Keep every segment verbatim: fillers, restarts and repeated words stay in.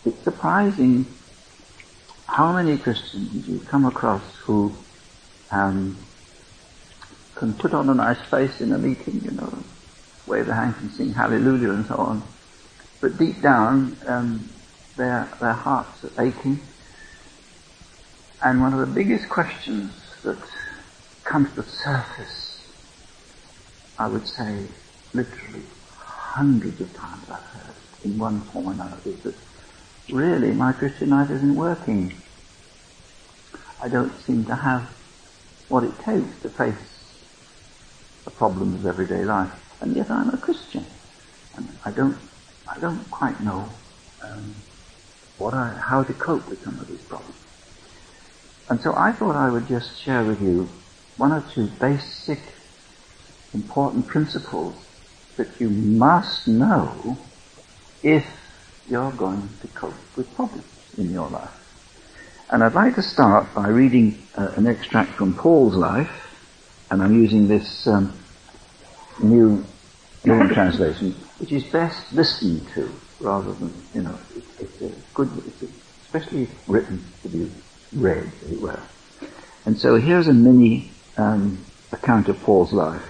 it's surprising how many Christians you come across who um, can put on a nice face in a meeting, you know, wave their hands and sing hallelujah and so on. But deep down, um, their, their hearts are aching. And one of the biggest questions that comes to the surface, I would say literally hundreds of times I've heard in one form or another, is that really my Christian life isn't working. I don't seem to have what it takes to face the problems of everyday life, and yet I'm a Christian, and I don't, I don't quite know um, what I, how to cope with some of these problems. And so I thought I would just share with you one or two basic, important principles that you must know if you're going to cope with problems in your life. And I'd like to start by reading uh, an extract from Paul's life, and I'm using this um, new New Translation, which is best listened to rather than, you know, it, it's a good, it's a, especially written to be read, as it were. And so here's a mini um, account of Paul's life.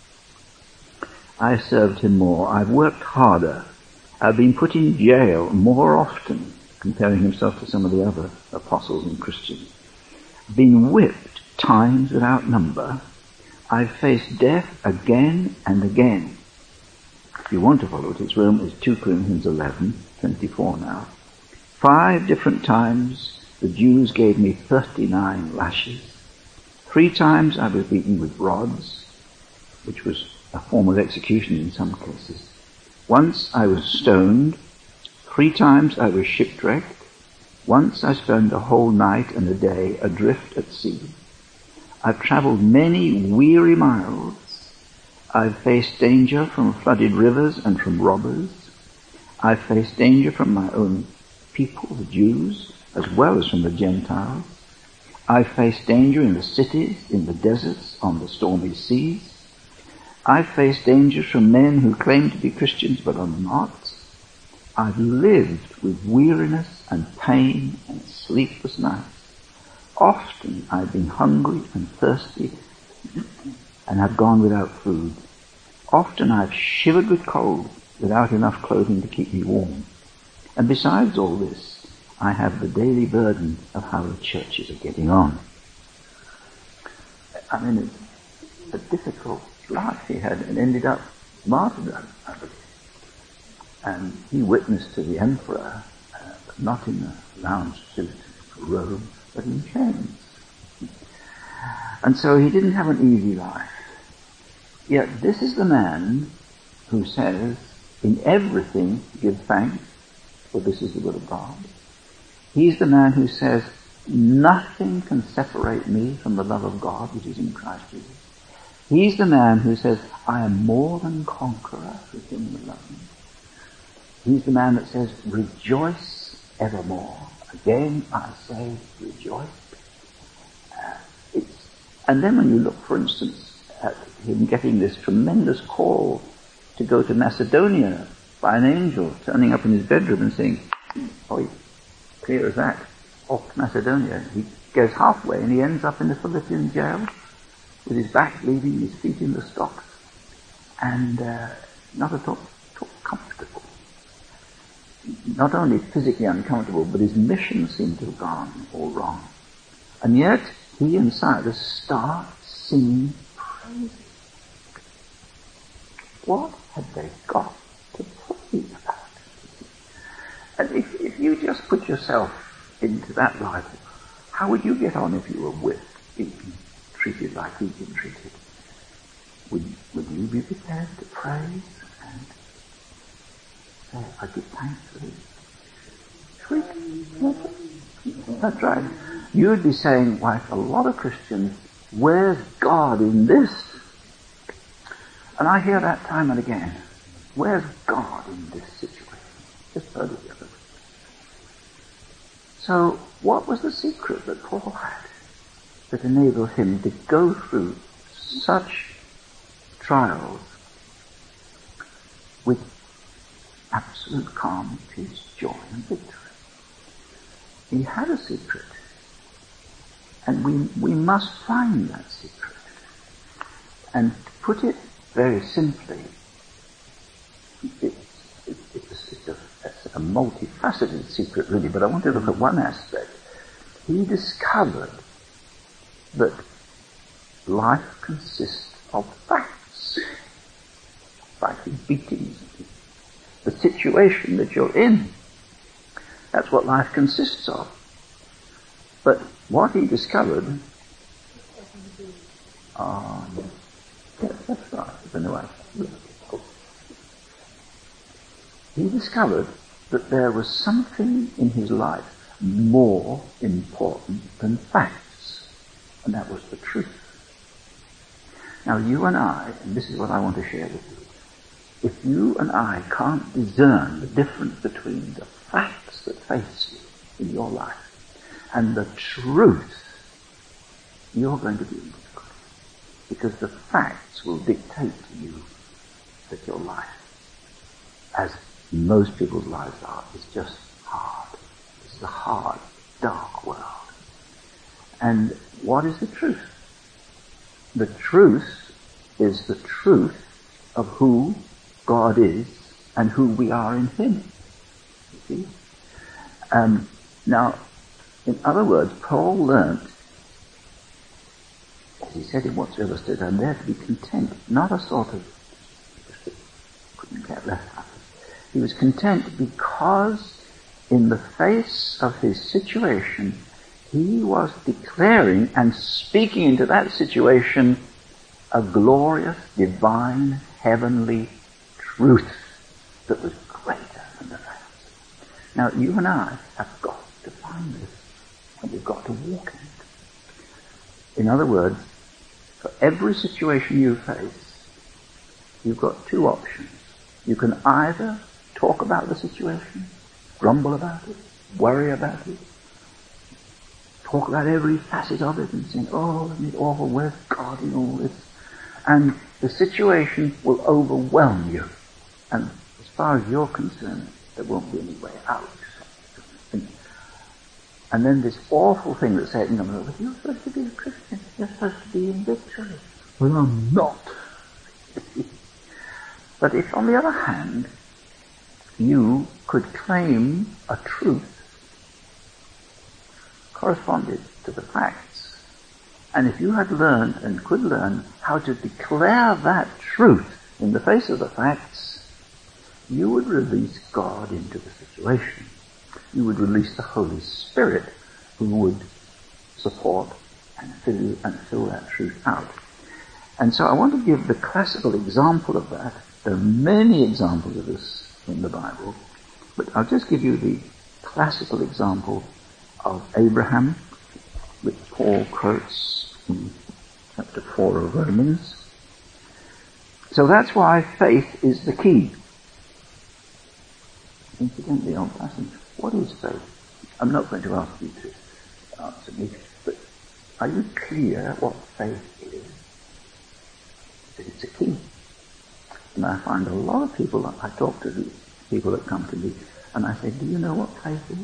I served him more. I've worked harder. I've been put in jail more often, comparing himself to some of the other apostles and Christians. I've been whipped times without number. I've faced death again and again. If you want to follow it, it's Rome, it's two Corinthians eleven, twenty-four now. Five different times the Jews gave me thirty-nine lashes. Three times I was beaten with rods, which was a form of execution in some cases. Once I was stoned. Three times I was shipwrecked. Once I spent a whole night and a day adrift at sea. I've travelled many weary miles. I've faced danger from flooded rivers and from robbers. I've faced danger from my own people, the Jews, as well as from the Gentiles. I've faced danger in the cities, in the deserts, on the stormy seas. I've faced danger from men who claim to be Christians but are not. I've lived with weariness and pain and sleepless nights. Often I've been hungry and thirsty and have gone without food. Often I've shivered with cold without enough clothing to keep me warm. And besides all this, I have the daily burden of how the churches are getting on. I mean, it's a difficult life he had and ended up martyrdom, I believe. And he witnessed to the emperor, uh, but not in a lounge suit for Rome, but in chains. And so he didn't have an easy life. Yet this is the man who says, in everything give thanks, for this is the will of God. He's the man who says, nothing can separate me from the love of God which is in Christ Jesus. He's the man who says, I am more than conqueror with him who loves me. He's the man that says, rejoice evermore. Again, I say, rejoice. Uh, it's, and then when you look, for instance, at him getting this tremendous call to go to Macedonia by an angel turning up in his bedroom and saying, oh, clear as that, off to Macedonia. He goes halfway and he ends up in the Philippian jail with his back bleeding, his feet in the stocks, and uh, not at all, at all comfortable. Not only physically uncomfortable, but his mission seemed to have gone all wrong. And yet, he and Silas start singing praises. What had they got to praise about? And if, if you just put yourself into that life, how would you get on if you were whipped, beaten, treated like we've been treated? Would, would you be prepared to praise and say, I give thanks for this? That's right. You would be saying, like a lot of Christians, where's God in this? And I hear that time and again. Where's God in this situation? Just heard it the other week. So, what was the secret that Paul had that enabled him to go through such trials with absolute calm, peace, joy, and victory? He had a secret. And we, we must find that secret. And to put it very simply, it, it, it's, it's, a, it's a multifaceted secret really, but I want to look at one aspect. He discovered that life consists of facts. Like the beatings, the situation that you're in. That's what life consists of. But what he discovered, um, yeah, that's right, the new answer. He discovered that there was something in his life more important than facts, and that was the truth. Now you and I, and this is what I want to share with you, if you and I can't discern the difference between the facts that face you in your life and the truth, you're going to be in difficulty. Because the facts will dictate to you that your life, as most people's lives are, is just hard. It's a hard, dark world. And what is the truth? The truth is the truth of who God is and who we are in Him. You see? Um, now, in other words, Paul learnt, as he said in whatsoever state, I'm there to be content, not a sort of, couldn't care less. He was content because in the face of his situation, he was declaring and speaking into that situation a glorious, divine, heavenly truth that was greater than the facts. Now, you and I have got to find this, and we've got to walk in it. In other words, for every situation you face, you've got two options. You can either talk about the situation, grumble about it, worry about it, talk about every facet of it and say, oh, isn't it awful, where's God in all this? And the situation will overwhelm you. And as far as you're concerned, there won't be any way out. And then this awful thing that Satan comes over, you're supposed to be a Christian, you're supposed to be in victory. Well, I'm not. But if, on the other hand, you could claim a truth corresponded to the facts, and if you had learned and could learn how to declare that truth in the face of the facts, you would release God into the situation. You would release the Holy Spirit who would support and fill, and fill that truth out. And so I want to give the classical example of that. There are many examples of this in the Bible, but I'll just give you the classical example of Abraham, which Paul quotes in chapter four of Romans. So that's why faith is the key. Incidentally, old passage, what is faith? I'm not going to ask you to answer me, but are you clear what faith is? That it's a key. And I find a lot of people, I talk to the people that come to me, and I say, do you know what faith is?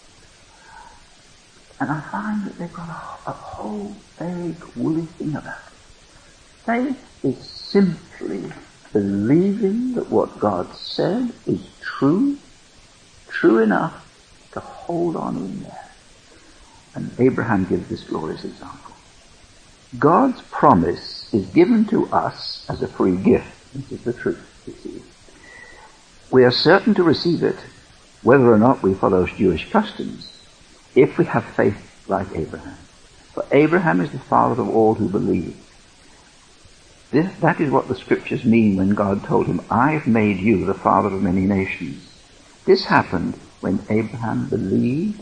And I find that they've got a, a whole vague, woolly thing about it. Faith is simply believing that what God said is true, true enough to hold on in there. And Abraham gives this glorious example. God's promise is given to us as a free gift. This is the truth, you see. We are certain to receive it, whether or not we follow Jewish customs, if we have faith like Abraham. For Abraham is the father of all who believe. This, that is what the scriptures mean when God told him, I've made you the father of many nations. This happened when Abraham believed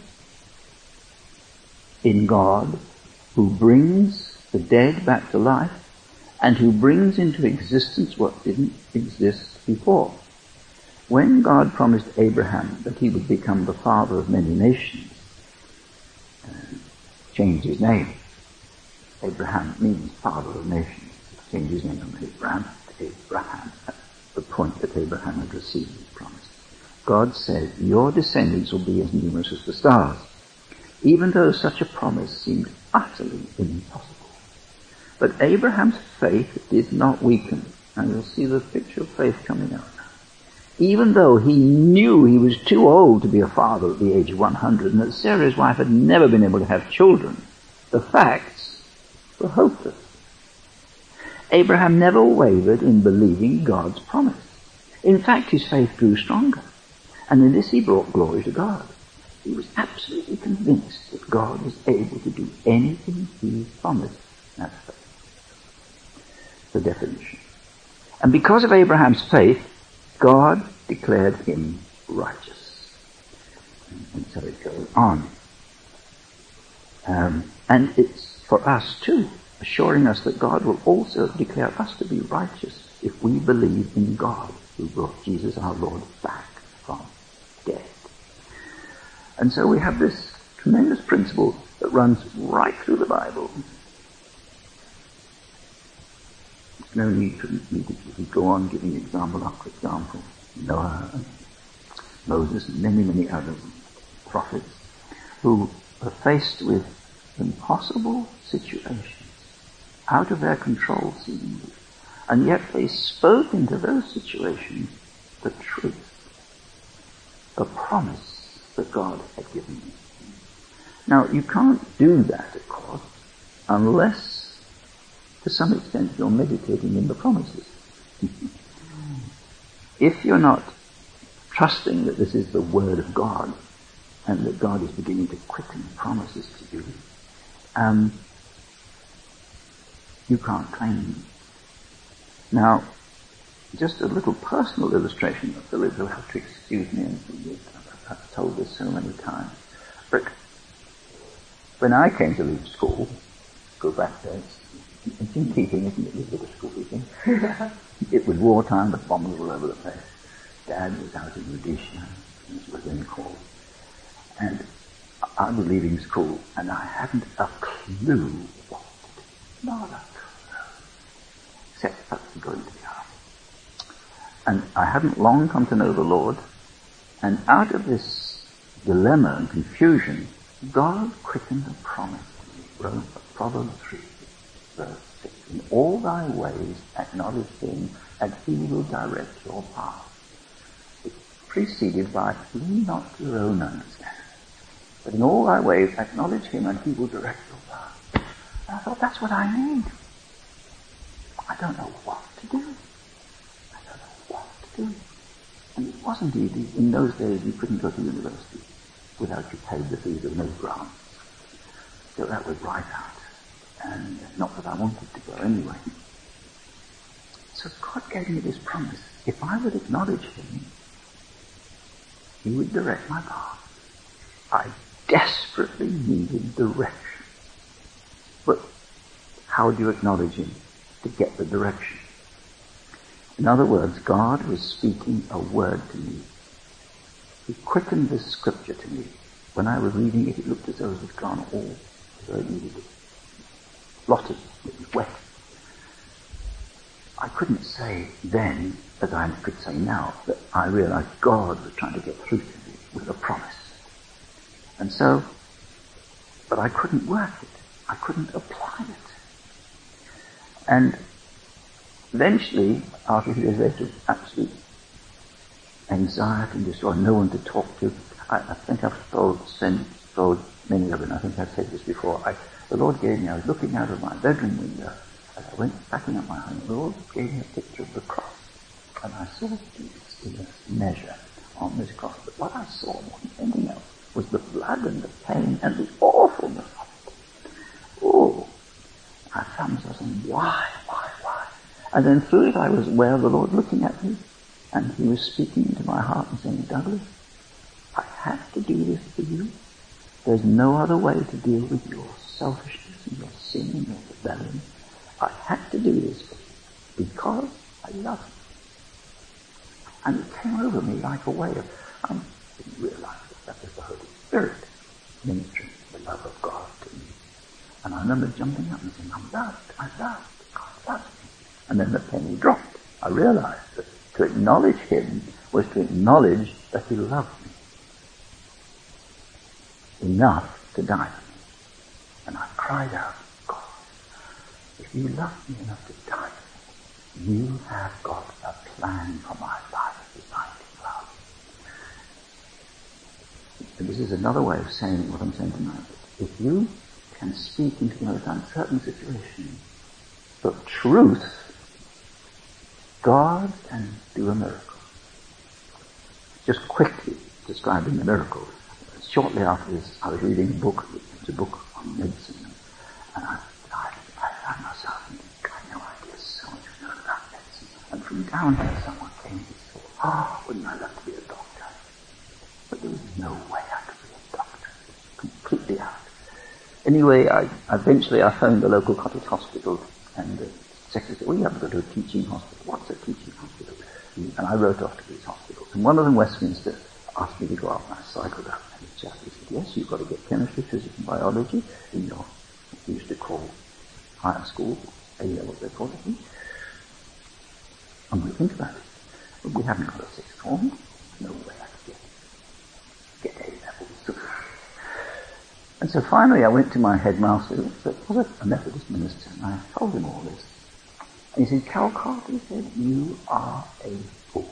in God, who brings the dead back to life and who brings into existence what didn't exist before. When God promised Abraham that he would become the father of many nations, uh, changed his name. Abraham means father of nations. Changed his name from Abraham to Abraham at the point that Abraham had received his promise. God said, your descendants will be as numerous as the stars. even though such a promise seemed utterly impossible. But Abraham's faith did not weaken. And you'll see the picture of faith coming out. Even though he knew he was too old to be a father at the age of one hundred, and that Sarah, his wife, had never been able to have children, the facts were hopeless. Abraham never wavered in believing God's promise. In fact, his faith grew stronger. And in this he brought glory to God. He was absolutely convinced that God was able to do anything he promised. That's faith. The definition. And because of Abraham's faith, God declared him righteous. And so it goes on. Um, and it's for us too, assuring us that God will also declare us to be righteous if we believe in God who brought Jesus our Lord back from death. And so we have this tremendous principle that runs right through the Bible. No need to, need to go on giving example after example. Noah, Moses, and many, many other prophets who are faced with impossible situations, out of their control seemingly, and yet they spoke into those situations the truth, the promise that God had given them. Now, you can't do that, of course, unless to some extent you're meditating in the promises. If you're not trusting that this is the Word of God and that God is beginning to quicken promises to you, um, you can't claim them. Now, just a little personal illustration. Philip will have to excuse me, and I've told this so many times. But when I came to leave school, go back there, it's in keeping, isn't it, with the school thing? It was wartime, the bombs were all over the place. Dad was out in Rhodesia, as was then called. And I was leaving school, and I hadn't a clue what to do. Not a clue. Except that was going to the army. And I hadn't long come to know the Lord, and out of this dilemma and confusion, God quickened a promise to me. Proverbs three. Verse six, in all thy ways acknowledge him, and he will direct your path. It's preceded by, lean not to your own understanding, but in all thy ways acknowledge him, and he will direct your path. And I thought, that's what I need. I don't know what to do. I don't know what to do. And it wasn't easy. In those days, you couldn't go to university without you paid the fees of no grants. So that was right out. And not that I wanted to go anyway. So God gave me this promise. If I would acknowledge him, he would direct my path. I desperately needed direction. But how do you acknowledge him to get the direction? In other words, God was speaking a word to me. He quickened this scripture to me. When I was reading it, it looked as though it had gone all as though it needed it. Blotted, it was wet. I couldn't say then, as I could say now, that I realized God was trying to get through to me with a promise. And so, but I couldn't work it. I couldn't apply it. And eventually, after a few years later, absolute anxiety and distress, no one to talk to, I, I think I've told, sent, told many of them, I think I've said this before, I The Lord gave me, I was looking out of my bedroom window as I went packing up my home. The Lord gave me a picture of the cross. And I saw Jesus in a measure on this cross. But what I saw more than anything else was the blood and the pain and the awfulness of it. Oh, I found myself saying, why, why, why? And then through it I was aware of the Lord looking at me. And he was speaking into my heart and saying, Douglas, I have to do this for you. There's no other way to deal with your selfishness and your sin and your rebellion. I had to do this for you because I love you. And it came over me like a wave. I didn't realize that that was the Holy Spirit ministering the love of God to me. And I remember jumping up and saying, I'm loved, I'm loved, God loves me. And then the penny dropped. I realized that to acknowledge him was to acknowledge that he loved me enough to die for me. And I cried out, God, if you love me enough to die for me, you have got a plan for my life designed in love. And this is another way of saying what I'm saying tonight. If you can speak into the most uncertain situation the truth, God can do a miracle. Just quickly describing the miracle. Shortly after this, I was reading a book. It was a book on medicine, and I, I, I found myself thinking, I know I did so much to know about medicine. And from down here, someone came and said, "Oh, wouldn't I love to be a doctor?" But there was no way I could be a doctor. Completely out. Anyway, I eventually I phoned the local cottage hospital, and the secretary said, "Well, you have to go to a teaching hospital." "What's a teaching hospital?" And I wrote off to these hospitals. And one of them, Westminster, asked me to go up, and I cycled up. And the chap said, "Yes, you've got to get chemistry, physics, and biology in your, what we used to call higher school, A level, they call it. And we think about it. But we haven't got a sixth form. No way I could get, get A levels. And so finally I went to my headmaster, who was a Methodist minister, and I told him all this. And he said, "Calcott," he said, "you are a fool."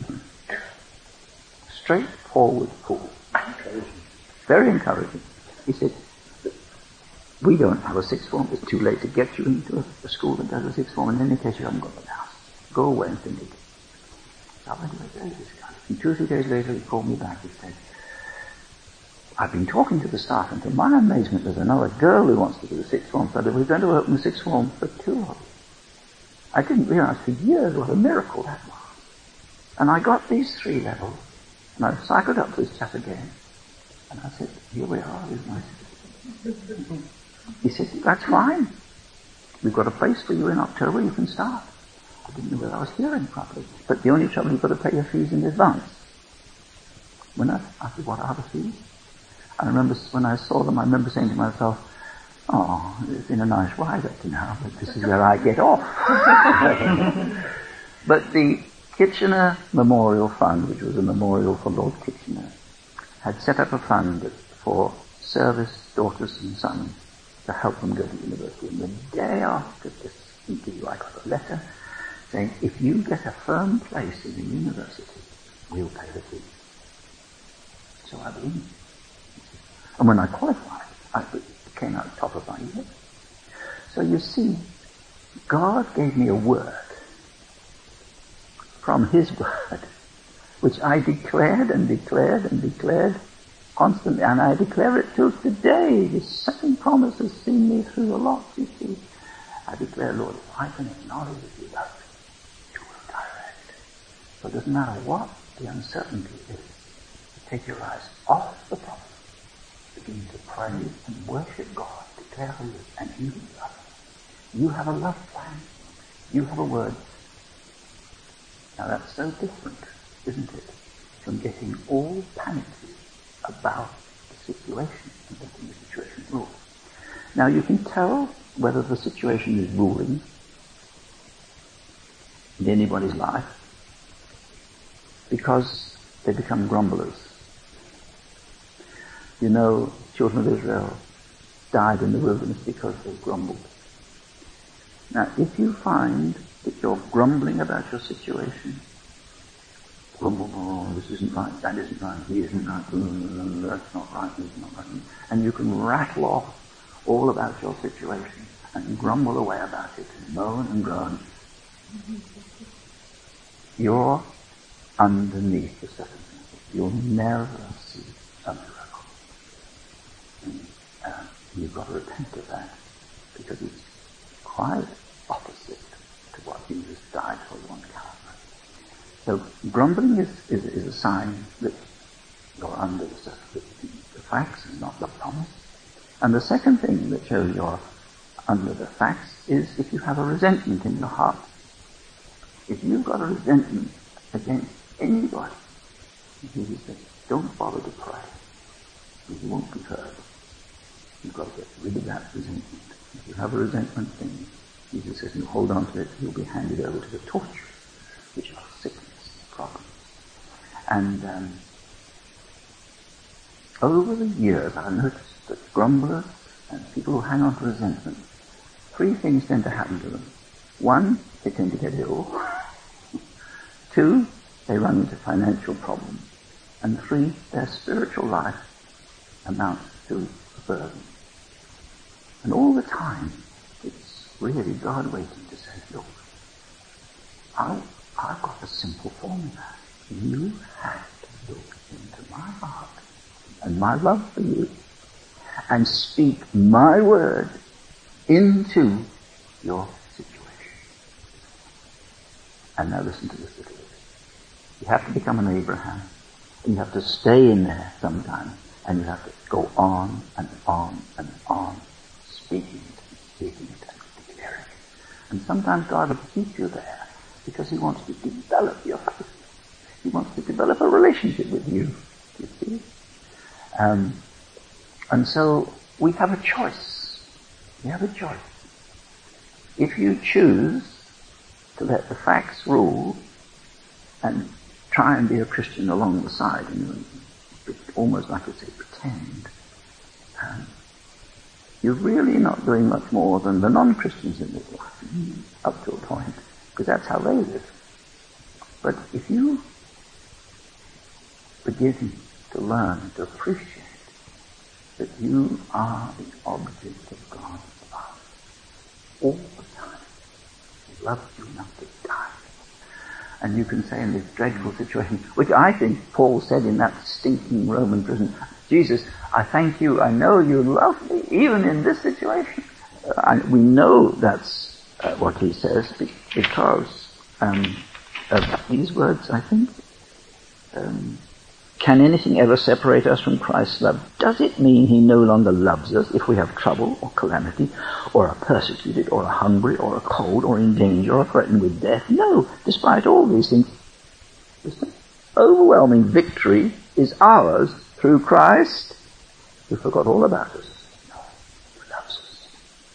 Straightforward fool. Encouraging. Very encouraging. He said, "We don't have a sixth form. It's too late to get you into a, a school that does a sixth form. In any case, you haven't got the house. Go away and think again." So I went away to this guy. And two or three days later, he called me back. He said, "I've been talking to the staff, and to my amazement, there's another girl who wants to do the sixth form. So we're going to open the sixth form for two of us." I didn't realize for years what a miracle that was. And I got these three levels, and I cycled up to this chap again, and I said, "Here we are, here's my certificate." He said, "That's fine. We've got a place for you in October, you can start." I didn't know whether I was hearing properly. But the only trouble, you've got to pay your fees in advance. When I, I said, "What are the fees?" I remember when I saw them, I remember saying to myself, "Oh, it's been a nice ride up to now, but this is where I get off." But the Kitchener Memorial Fund, which was a memorial for Lord Kitchener, had set up a fund for service daughters and sons to help them go to university. And the day after this interview, I got a letter saying, "If you get a firm place in the university, we'll pay the fee." So I did. And when I qualified, I came out top of my year. So you see, God gave me a word from His word, which I declared and declared and declared constantly, and I declare it till today. This same promise has seen me through a lot, you see. I declare, "Lord, if I can acknowledge that you love me, you will direct." So it doesn't matter what the uncertainty is. Take your eyes off the problem. Begin to pray and worship God. Declare who He is, and He will love you. You have a love plan. You have a word. Now that's so different, isn't it, from getting all panicky about the situation and letting the situation rule. Now you can tell whether the situation is ruling in anybody's life because they become grumblers. You know, children of Israel died in the wilderness because they grumbled. Now, if you find that you're grumbling about your situation, grumble, "Oh, this isn't right, that isn't right, he isn't right, that's not right, this is not right," and you can rattle off all about your situation and grumble away about it and moan and groan, you're underneath the surface. You'll never see a miracle. And, uh, you've got to repent of that, because it's quite opposite to what Jesus died for on Calvary. So grumbling is, is, is a sign that you're under the surface, the facts and not the promise. And the second thing that shows you're under the facts is if you have a resentment in your heart. If you've got a resentment against anybody, Jesus says, don't bother to pray, because you won't be heard. You've got to get rid of that resentment. If you have a resentment thing, Jesus says, you hold on to it, you'll be handed over to the torture, which are sickness and problems. And um, over the years I've noticed that grumblers and people who hang on to resentment, three things tend to happen to them. One, they tend to get ill. Two, they run into financial problems. And three, their spiritual life amounts to a burden. And all the time, it's really God waiting to say, look, I'll, I've got a simple formula. You have to look into my heart and my love for you and speak my word into your situation. And now listen to this little bit. You have to become an Abraham. And you have to stay in there sometimes. And you have to go on and on and on, speaking it and speaking it and declaring it. And sometimes God will keep you there because he wants to develop your faith. He wants to develop a relationship with you. You see? Um, and so we have a choice. We have a choice. If you choose to let the facts rule and try and be a Christian along the side, you know, almost like I say, pretend, um, you're really not doing much more than the non-Christians in this life, up to a point, because that's how they live. But if you begin to learn to appreciate that you are the object of God's love all the time, he loves you enough to die. And you can say in this dreadful situation, which I think Paul said in that stinking Roman prison, Jesus, I thank you, I know you love me, even in this situation. Uh, and we know that's uh, what he says, because um, of these words, I think. Um, Can anything ever separate us from Christ's love? Does it mean he no longer loves us if we have trouble or calamity, or are persecuted, or are hungry, or are cold, or in danger, or threatened with death? No, despite all these things, listen, overwhelming victory is ours through Christ, who forgot all about us. No, he loves us.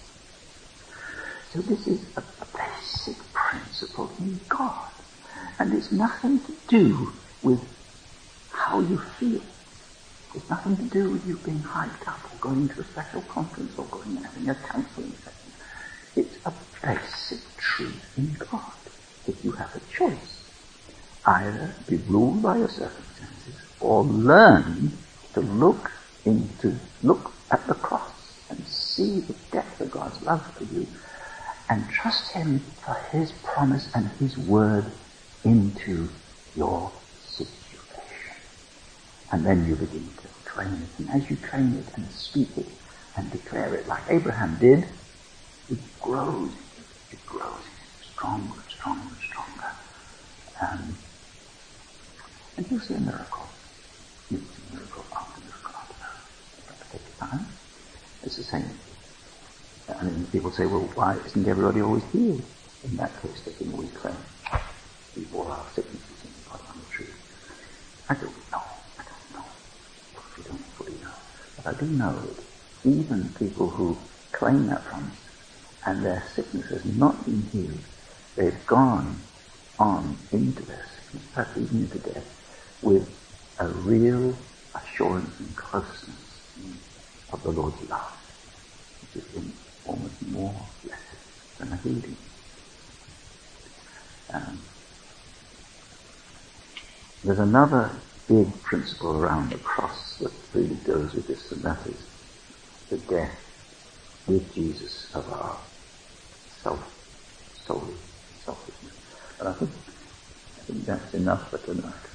So this is a basic principle in God, and it's nothing to do with how you feel. It's nothing to do with you being hyped up or going to a special conference or going and having a counseling session. It's a basic truth in God that you have a choice. Either be ruled by your circumstances or learn to look into, look at the cross and see the depth of God's love for you and trust him for his promise and his word into your situation. And then you begin to train it. And as you train it and speak it and declare it like Abraham did, it grows. It grows stronger and stronger and stronger. Um, and you'll see a miracle. You'll see a miracle after miracle after miracle. It takes time. It's the same. I mean, people say, well, why isn't everybody always healed? In that case, they can always claim we bore our sicknesses in God on the tree. I don't know. We don't fully know. But I do know that even people who claim that promise and their sickness has not been healed, they've gone on into their sickness, perhaps even into death, with a real assurance and closeness of the Lord's love, which has been almost more blessed than a healing. Um, there's another big principle around the cross that really goes with this, and that is the death with Jesus of our self, solely selfishness. And I think, I think that's enough for tonight.